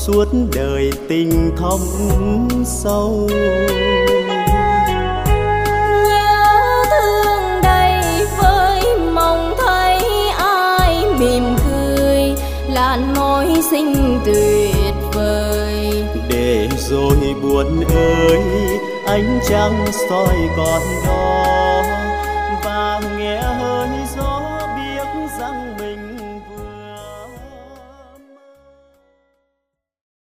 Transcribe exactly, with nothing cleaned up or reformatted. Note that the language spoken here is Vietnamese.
suốt đời tình thâm sâu. Nhớ thương đầy vơi mong thấy ai mỉm cười, làn môi xinh tuyệt vời. Để rồi buồn ơi, ánh trăng soi còn đó